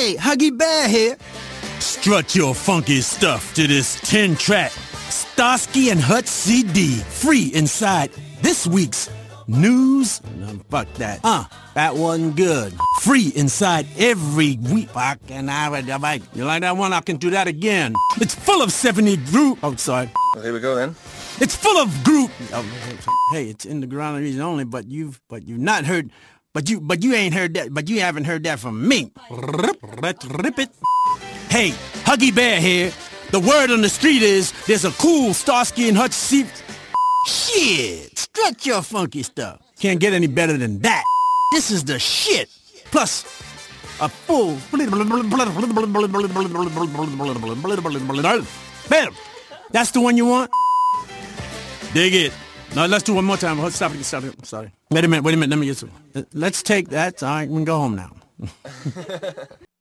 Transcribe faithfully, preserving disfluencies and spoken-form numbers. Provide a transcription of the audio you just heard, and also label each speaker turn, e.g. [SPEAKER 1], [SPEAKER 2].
[SPEAKER 1] Hey, Huggy Bear here. Strut your funky stuff to this ten-track Starsky and Hutch C D, free inside this week's news. No, fuck that. Uh, that wasn't good. Free inside every week. Fucking alright. You like that one? I can do that again. It's full of seventy group. Oh, sorry.
[SPEAKER 2] Well, here we go then.
[SPEAKER 1] It's full of group. Oh, hey, it's in the ground region only, but you've but you've not heard, but you but you ain't heard that, but you haven't heard that from me. Rip, let's rip it. Hey, Huggy Bear here. The word on the street is there's a cool Starsky and Hutch seat. Shit, strut your funky stuff. Can't get any better than that. This is the shit. Plus a full. That's the one you want? Dig it. No, let's do one more time. Let's stop it. Stop it. Sorry. Wait a minute. Wait a minute. Let me get some. Let's take that. All right, we can go home now.